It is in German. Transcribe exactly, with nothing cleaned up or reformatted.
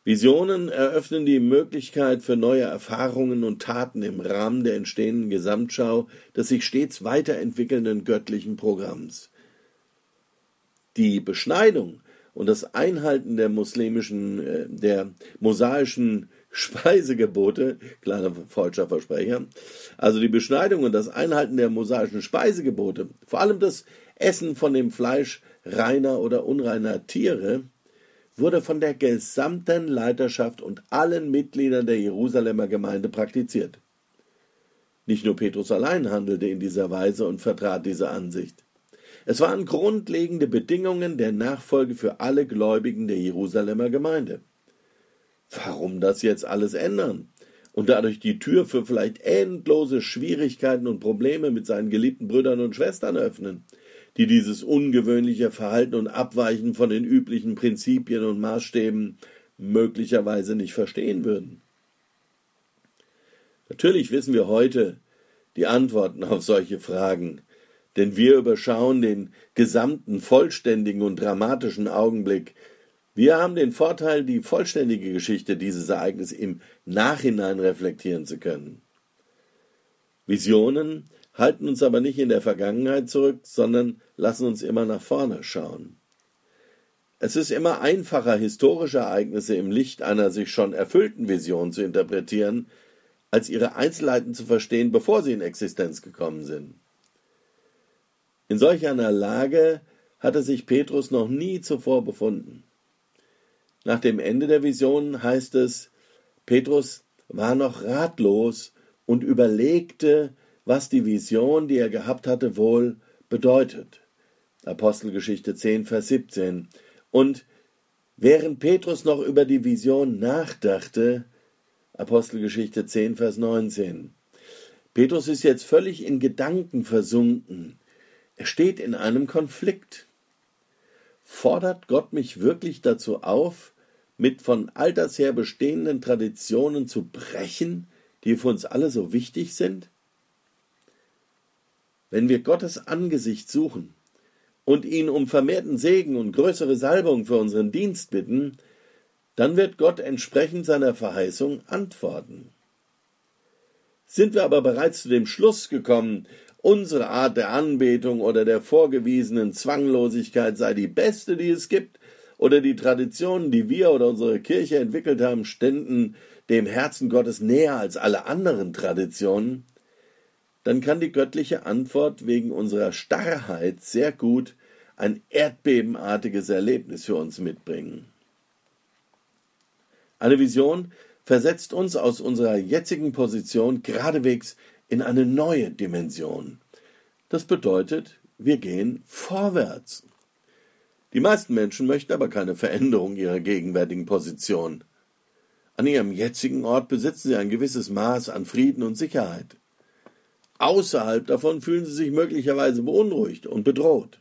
Visionen eröffnen die Möglichkeit für neue Erfahrungen und Taten im Rahmen der entstehenden Gesamtschau des sich stets weiterentwickelnden göttlichen Programms. Die Beschneidung und das Einhalten der muslimischen, der mosaischen Speisegebote, kleiner falscher Versprecher, also die Beschneidung und das Einhalten der mosaischen Speisegebote, vor allem das Essen von dem Fleisch reiner oder unreiner Tiere, wurde von der gesamten Leiterschaft und allen Mitgliedern der Jerusalemer Gemeinde praktiziert. Nicht nur Petrus allein handelte in dieser Weise und vertrat diese Ansicht. Es waren grundlegende Bedingungen der Nachfolge für alle Gläubigen der Jerusalemer Gemeinde. Warum das jetzt alles ändern und dadurch die Tür für vielleicht endlose Schwierigkeiten und Probleme mit seinen geliebten Brüdern und Schwestern öffnen, die dieses ungewöhnliche Verhalten und Abweichen von den üblichen Prinzipien und Maßstäben möglicherweise nicht verstehen würden? Natürlich wissen wir heute die Antworten auf solche Fragen, denn wir überschauen den gesamten vollständigen und dramatischen Augenblick. Wir haben den Vorteil, die vollständige Geschichte dieses Ereignisses im Nachhinein reflektieren zu können. Visionen halten uns aber nicht in der Vergangenheit zurück, sondern lassen uns immer nach vorne schauen. Es ist immer einfacher, historische Ereignisse im Licht einer sich schon erfüllten Vision zu interpretieren, als ihre Einzelheiten zu verstehen, bevor sie in Existenz gekommen sind. In solch einer Lage hatte sich Petrus noch nie zuvor befunden. Nach dem Ende der Vision heißt es, Petrus war noch ratlos und überlegte, was die Vision, die er gehabt hatte, wohl bedeutet. Apostelgeschichte zehn, Vers siebzehn. Und während Petrus noch über die Vision nachdachte, Apostelgeschichte zehn, Vers neunzehn. Petrus ist jetzt völlig in Gedanken versunken. Er steht in einem Konflikt. Fordert Gott mich wirklich dazu auf, mit von alters her bestehenden Traditionen zu brechen, die für uns alle so wichtig sind? Wenn wir Gottes Angesicht suchen und ihn um vermehrten Segen und größere Salbung für unseren Dienst bitten, dann wird Gott entsprechend seiner Verheißung antworten. Sind wir aber bereits zu dem Schluss gekommen, unsere Art der Anbetung oder der vorgewiesenen Zwanglosigkeit sei die beste, die es gibt, oder die Traditionen, die wir oder unsere Kirche entwickelt haben, ständen dem Herzen Gottes näher als alle anderen Traditionen, dann kann die göttliche Antwort wegen unserer Starrheit sehr gut ein erdbebenartiges Erlebnis für uns mitbringen. Eine Vision versetzt uns aus unserer jetzigen Position geradewegs in eine neue Dimension. Das bedeutet, wir gehen vorwärts. Die meisten Menschen möchten aber keine Veränderung ihrer gegenwärtigen Position. An ihrem jetzigen Ort besitzen sie ein gewisses Maß an Frieden und Sicherheit. Außerhalb davon fühlen sie sich möglicherweise beunruhigt und bedroht.